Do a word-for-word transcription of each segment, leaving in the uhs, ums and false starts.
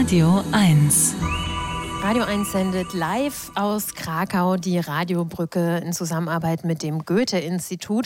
Radio eins. Radio eins sendet live aus Krakau die Radiobrücke in Zusammenarbeit mit dem Goethe-Institut.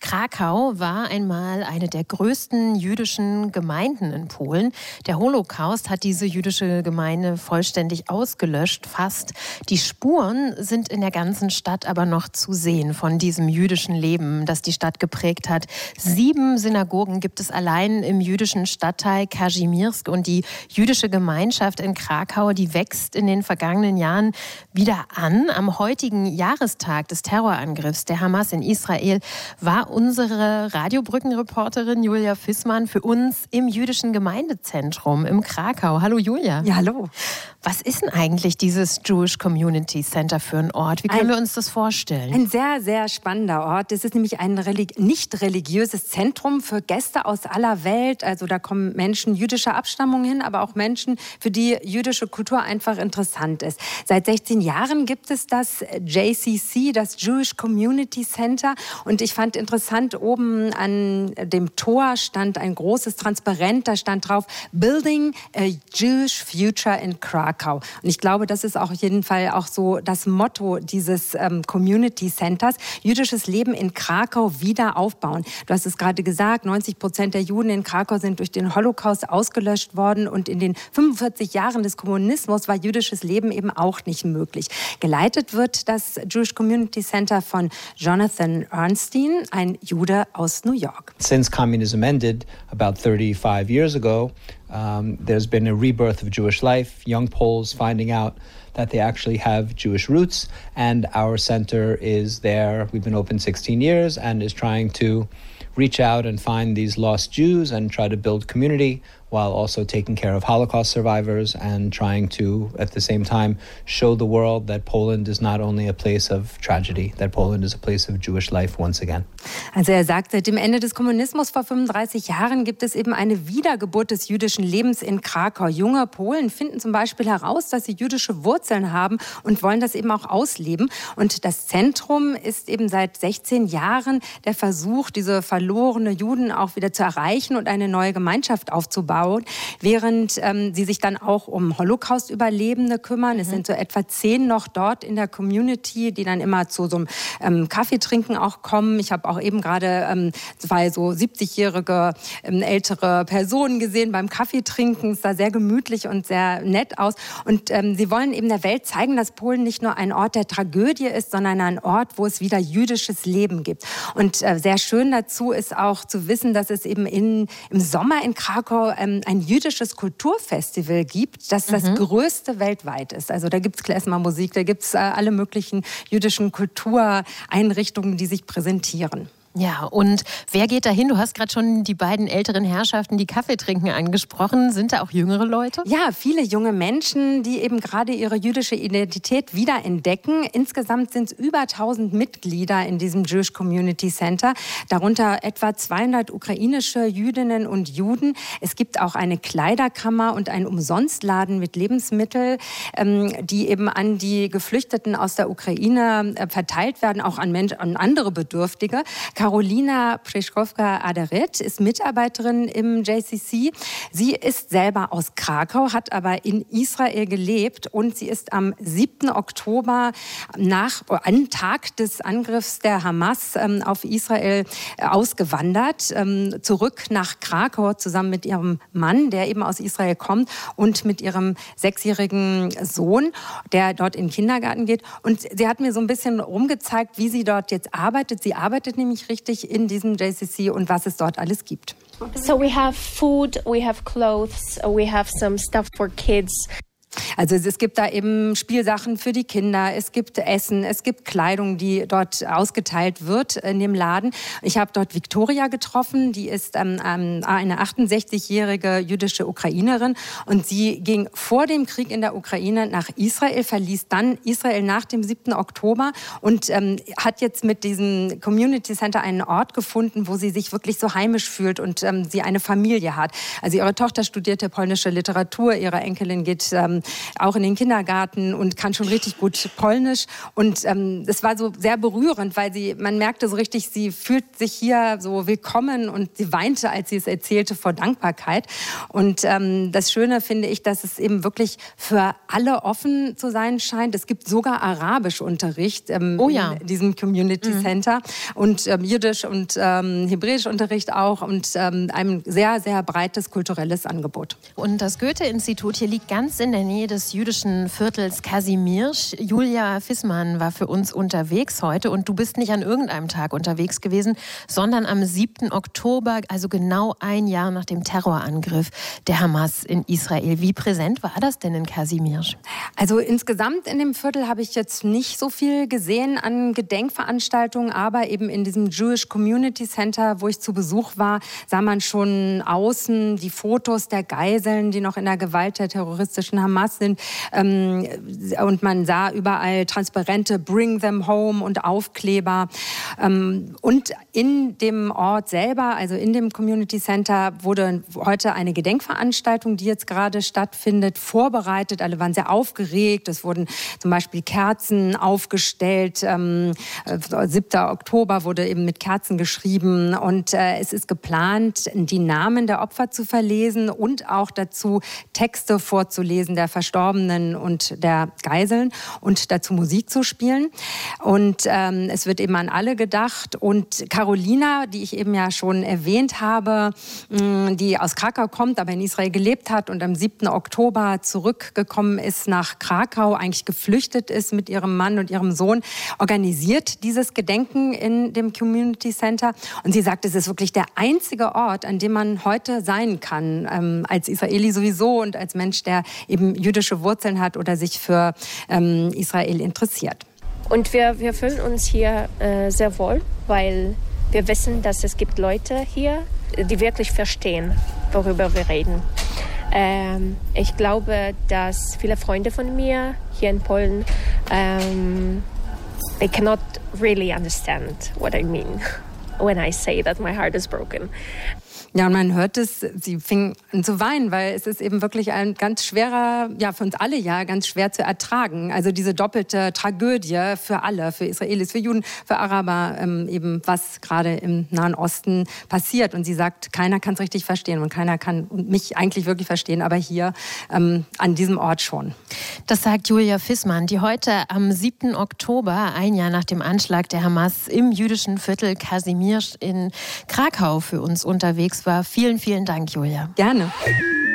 Krakau war einmal eine der größten jüdischen Gemeinden in Polen. Der Holocaust hat diese jüdische Gemeinde vollständig ausgelöscht, fast. Die Spuren sind in der ganzen Stadt aber noch zu sehen von diesem jüdischen Leben, das die Stadt geprägt hat. Sieben Synagogen gibt es allein im jüdischen Stadtteil Kazimiersk und die jüdische Gemeinschaft in Krakau, die wächst in den vergangenen Jahren wieder an. Am heutigen Jahrestag des Terrorangriffs der Hamas in Israel war unsere Radiobrückenreporterin Julia Fissmann für uns im jüdischen Gemeindezentrum im Krakau. Hallo Julia. Ja, hallo. Was ist denn eigentlich dieses Jewish Community Center für ein Ort? Wie können ein, wir uns das vorstellen? Ein sehr, sehr spannender Ort. Es ist nämlich ein religi- nicht religiöses Zentrum für Gäste aus aller Welt. Also da kommen Menschen jüdischer Abstammung hin, aber auch Menschen, für die jüdische Kultur einfach interessant ist. Seit sechzehn Jahren gibt es das J C C, das Jewish Community Center. Und ich fand interessant, oben an dem Tor stand ein großes Transparent, da stand drauf Building a Jewish Future in Krakau. Und ich glaube, das ist auch auf jeden Fall auch so das Motto dieses ähm, Community Centers. Jüdisches Leben in Krakau wieder aufbauen. Du hast es gerade gesagt, neunzig Prozent der Juden in Krakau sind durch den Holocaust ausgelöscht worden. Und in den fünfundvierzig Jahren des Kommunismus war jüdisches Leben eben auch nicht möglich. Geleitet wird das Jewish Community Center von Jonathan Ernstein, ein Jude aus New York. Since communism ended about thirty-five years ago, Um, there's been a rebirth of Jewish life, young Poles finding out that they actually have Jewish roots, and our center is there. We've been open sixteen years and is trying to reach out and find these lost Jews and try to build community while also taking care of Holocaust survivors and trying to, at the same time, show the world that Poland is not only a place of tragedy, that Poland is a place of Jewish life once again. Also er sagt, seit dem Ende des Kommunismus vor fünfunddreißig Jahren gibt es eben eine Wiedergeburt des jüdischen Lebens in Krakau. Junge Polen finden zum Beispiel heraus, dass sie jüdische Wurzeln haben und wollen das eben auch ausleben. Und das Zentrum ist eben seit sechzehn Jahren der Versuch, diese verlorene Juden auch wieder zu erreichen und eine neue Gemeinschaft aufzubauen. Während ähm, sie sich dann auch um Holocaust-Überlebende kümmern. Mhm. Es sind so etwa zehn noch dort in der Community, die dann immer zu so einem ähm, Kaffeetrinken auch kommen. Ich habe auch eben gerade ähm, zwei so siebzigjährige ähm, ältere Personen gesehen beim Kaffeetrinken. Es sah sehr gemütlich und sehr nett aus. Und ähm, sie wollen eben der Welt zeigen, dass Polen nicht nur ein Ort der Tragödie ist, sondern ein Ort, wo es wieder jüdisches Leben gibt. Und äh, sehr schön dazu ist auch zu wissen, dass es eben in, im Sommer in Krakau ähm, ein jüdisches Kulturfestival gibt, das das mhm. größte weltweit ist. Also da gibt es Klezmer-Musik, da gibt es äh, alle möglichen jüdischen Kultureinrichtungen, die sich präsentieren. Ja, und wer geht da hin? Du hast gerade schon die beiden älteren Herrschaften, die Kaffee trinken, angesprochen. Sind da auch jüngere Leute? Ja, viele junge Menschen, die eben gerade ihre jüdische Identität wiederentdecken. Insgesamt sind es über tausend Mitglieder in diesem Jewish Community Center, darunter etwa zweihundert ukrainische Jüdinnen und Juden. Es gibt auch eine Kleiderkammer und einen Umsonstladen mit Lebensmitteln, die eben an die Geflüchteten aus der Ukraine verteilt werden, auch an, Menschen, an andere Bedürftige. Karolina Przeszkowska-Aderet ist Mitarbeiterin im J C C. Sie ist selber aus Krakau, hat aber in Israel gelebt und sie ist am siebten Oktober nach einem Tag des Angriffs der Hamas ähm, auf Israel äh, ausgewandert, ähm, zurück nach Krakau zusammen mit ihrem Mann, der eben aus Israel kommt, und mit ihrem sechsjährigen Sohn, der dort in den Kindergarten geht. Und sie hat mir so ein bisschen rumgezeigt, wie sie dort jetzt arbeitet. Sie arbeitet nämlich richtig in diesem J C C und was es dort alles gibt. So we have food, we have clothes, we have some stuff for kids. Also es gibt da eben Spielsachen für die Kinder, es gibt Essen, es gibt Kleidung, die dort ausgeteilt wird in dem Laden. Ich habe dort Viktoria getroffen, die ist ähm, eine achtundsechzigjährige jüdische Ukrainerin und sie ging vor dem Krieg in der Ukraine nach Israel, verließ dann Israel nach dem siebten Oktober und ähm, hat jetzt mit diesem Community Center einen Ort gefunden, wo sie sich wirklich so heimisch fühlt und ähm, sie eine Familie hat. Also ihre Tochter studierte polnische Literatur, ihre Enkelin geht ähm, ähm, auch in den Kindergarten und kann schon richtig gut Polnisch. Und ähm, das war so sehr berührend, weil sie, man merkte so richtig, sie fühlt sich hier so willkommen und sie weinte, als sie es erzählte, vor Dankbarkeit. Und ähm, das Schöne finde ich, dass es eben wirklich für alle offen zu sein scheint. Es gibt sogar Arabischunterricht ähm, oh ja. in diesem Community mhm. Center und ähm, Jiddisch und ähm, Hebräischunterricht auch und ähm, ein sehr, sehr breites kulturelles Angebot. Und das Goethe-Institut hier liegt ganz in der Nähe des jüdischen Viertels Kazimierz. Julia Fissmann war für uns unterwegs heute und du bist nicht an irgendeinem Tag unterwegs gewesen, sondern am siebten Oktober, also genau ein Jahr nach dem Terrorangriff der Hamas in Israel. Wie präsent war das denn in Kazimierz? Also insgesamt in dem Viertel habe ich jetzt nicht so viel gesehen an Gedenkveranstaltungen, aber eben in diesem Jewish Community Center, wo ich zu Besuch war, sah man schon außen die Fotos der Geiseln, die noch in der Gewalt der terroristischen Hamas sind. Und man sah überall Transparente, Bring them home und Aufkleber. Und in dem Ort selber, also in dem Community Center, wurde heute eine Gedenkveranstaltung, die jetzt gerade stattfindet, vorbereitet. Alle waren sehr aufgeregt. Es wurden zum Beispiel Kerzen aufgestellt. Ähm, siebter Oktober wurde eben mit Kerzen geschrieben. Und äh, es ist geplant, die Namen der Opfer zu verlesen und auch dazu Texte vorzulesen der Verstorbenen und der Geiseln und dazu Musik zu spielen. Und ähm, es wird eben an alle gedacht. Und Carolina, die ich eben ja schon erwähnt habe, mh, die aus Krakau kommt, aber in Israel gelebt hat und am siebten Oktober zurückgekommen ist nach Krakau, eigentlich geflüchtet ist mit ihrem Mann und ihrem Sohn, organisiert dieses Gedenken in dem Community Center. Und sie sagt, es ist wirklich der einzige Ort, an dem man heute sein kann, ähm, als Israeli sowieso und als Mensch, der eben jüdische Wurzeln hat oder sich für ähm, Israel interessiert. Und wir, wir fühlen uns hier äh, sehr wohl, weil wir wissen, dass es gibt Leute hier, die wirklich verstehen, worüber wir reden. Ähm, ich glaube, dass viele Freunde von mir hier in Polen, ähm, they cannot really understand what I mean when I say that my heart is broken. Ja, und man hört es, sie fing an zu weinen, weil es ist eben wirklich ein ganz schwerer, ja, für uns alle ja, ganz schwer zu ertragen. Also diese doppelte Tragödie für alle, für Israelis, für Juden, für Araber, ähm, eben was gerade im Nahen Osten passiert. Und sie sagt, keiner kann es richtig verstehen und keiner kann mich eigentlich wirklich verstehen, aber hier ähm, an diesem Ort schon. Das sagt Julia Fissmann, die heute am siebten Oktober, ein Jahr nach dem Anschlag der Hamas im jüdischen Viertel Kazimierz in Krakau für uns unterwegs war. Vielen, vielen Dank, Julia. Gerne.